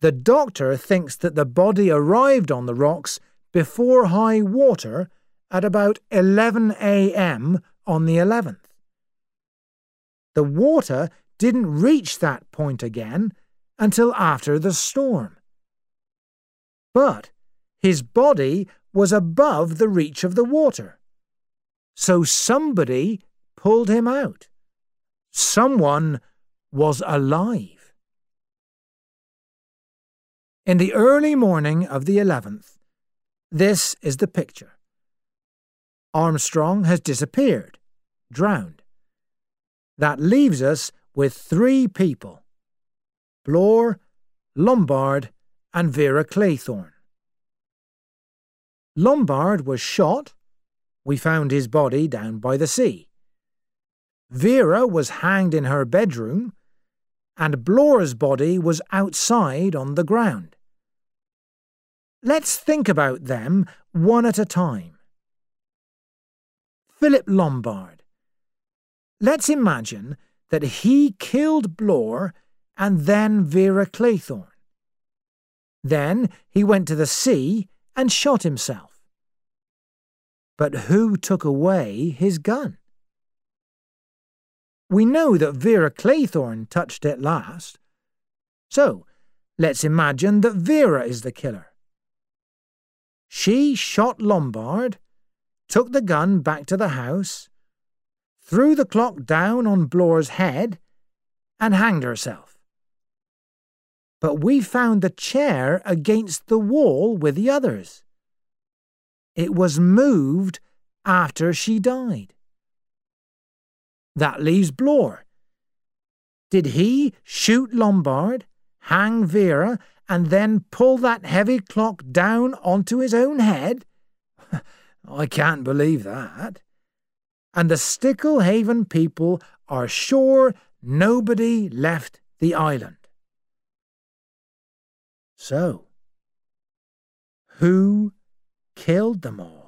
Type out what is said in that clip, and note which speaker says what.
Speaker 1: The doctor thinks that the body arrived on the rocks before high water at about 11 a.m. on the 11th. The water didn't reach that point again until after the storm. But his body was above the reach of the water, so somebody pulled him out. Someone was alive. In the early morning of the 11th, this is the picture. Armstrong has disappeared, drowned. That leaves us with 3 people: Blore, Lombard, and Vera Claythorne. Lombard was shot. We found his body down by the sea. Vera was hanged in her bedroom, and Blore's body was outside on the ground. Let's think about them one at a time. Philip Lombard. Let's imagine that he killed Blore and then Vera Claythorne. Then he went to the sea and shot himself. But who took away his gun? We know that Vera Claythorne touched it last. So, let's imagine that Vera is the killer. She shot Lombard, took the gun back to the house, threw the clock down on Blore's head, and hanged herself. But we found the chair against the wall with the others. It was moved after she died. That leaves Blore. Did he shoot Lombard, hang Vera, and then pull that heavy clock down onto his own head? I can't believe that. And the Sticklehaven people are sure nobody left the island. So, who killed them all?